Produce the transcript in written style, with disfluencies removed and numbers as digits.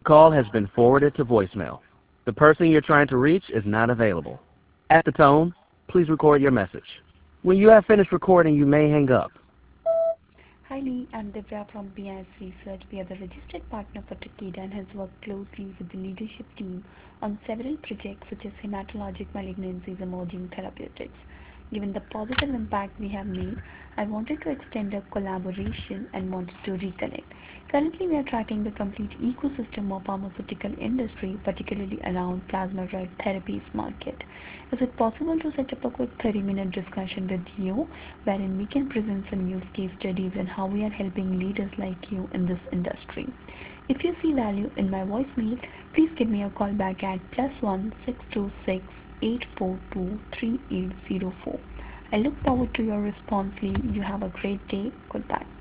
call has been forwarded to voicemail. The person you're trying to reach is not available. At the tone, please record your message. When you have finished recording, you may hang up. Hi Lee, I'm Divya from BIS Research. We are the registered partner for Takeda and has worked closely with the leadership team on several projects such as hematologic malignancies emerging therapeutics. Given the positive impact we have made, I wanted to extend our collaboration and wanted to reconnect. Currently, we are tracking the complete ecosystem of pharmaceutical industry, particularly around plasma-derived therapies market. Is it possible to set up a quick 30-minute discussion with you wherein we can present some use case studies and how we are helping leaders like you in this industry? If you see value in my voicemail, please give me a call back at +1 626 842 3804. I look forward to your response, Lee. You have a great day. Goodbye.